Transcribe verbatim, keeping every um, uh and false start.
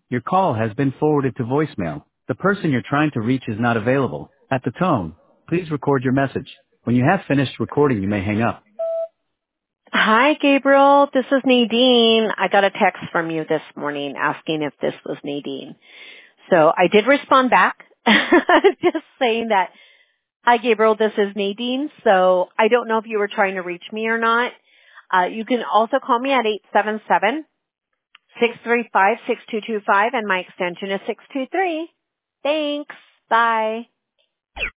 Your call has been forwarded to voicemail. The person you're trying to reach is not available. At the tone, please record your message. When you have finished recording, you may hang up. Hi, Gabriel. This is Nadine. I got a text from you this morning asking if this was Nadine. So I did respond back, just saying that, hi, Gabriel, this is Nadine. So I don't know if you were trying to reach me or not. Uh, you can also call me at eight seven seven, six three five, six two two five, and my extension is six two three. Thanks. Bye.